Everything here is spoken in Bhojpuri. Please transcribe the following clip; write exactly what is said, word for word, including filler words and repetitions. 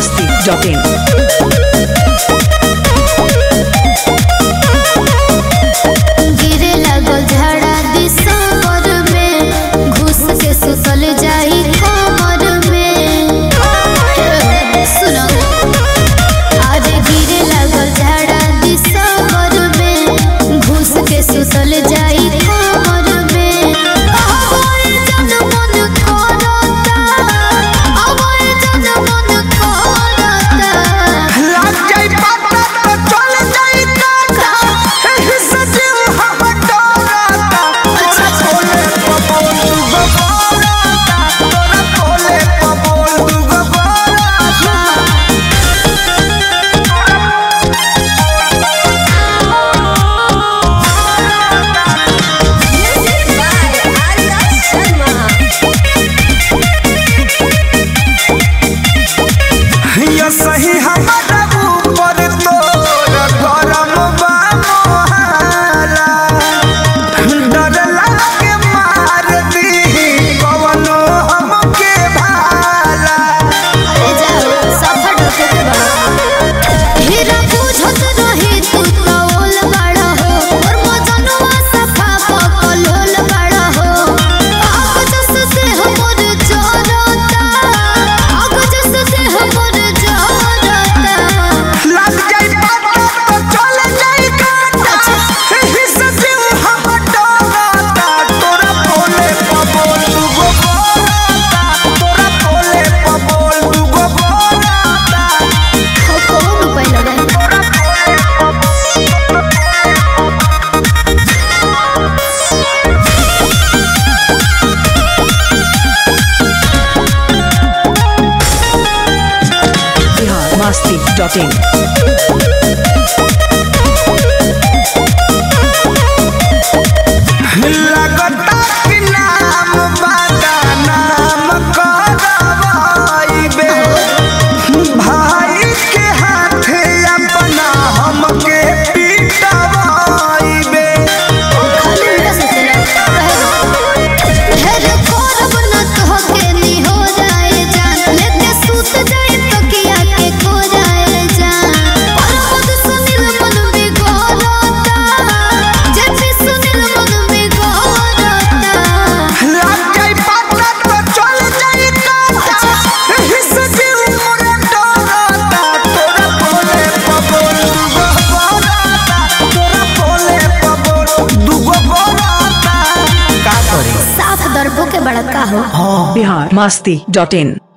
masti dot in. गिरे लागल झाड़ा दिसंबर में घुस के सुतल जाई कमर में। सुनो आज गिरे लागल झाड़ा दिसंबर में घुस के सुतल जाई कमर में। अबे जन मन करता अबे जन मन करता लग जाई पता तो चल जाई काका एही से दिल हमर डरता। तोरा बोले पबोल दुगो बोलता तोरा बोले पबोल दुगो बोलता। ये सही हमारा ऊपर तोरा गरम बा मोहाला। डर लागे मार दी कवनो हमके भाला। अरे जाओ सफर ढोके के बड़ा हीरा बुझत रही तू तो ओल बड़ा हो और मजनुआ सफा पकलोल बड़ा हो। आग जस से हमर जरता आग जस से हमर जरता। लग जाई पता तो चल जाई काटा एही से दिल हमर डरता। तोरा बोले पबोल दुगो बोलता तोरा बोले पबोल दुगो बोलता। हो कौन रुपए लगाई Bihar masti dot in. लगता कि नाम बादा नाम करवाइबे। भाई के हाथे अपना हमके पिटवाइबे। खाली उल्टा सोचेला ढेर करब न तोहके नी हो जाए जान लेके सूत जाए तकिया के खो जाए जान। परमद सुनील मन बिगड़ता जेपी सुनील मन बिगड़ता। लग जाई पता तो चल जाई काटा एही से दिल मोरा डरता। तोरा बोले पबोल दुगो बोलता तोरा बोले पबोल दुगो बोलता। का करी साफ दर्दों के बड़का हो Bihar masti dot in.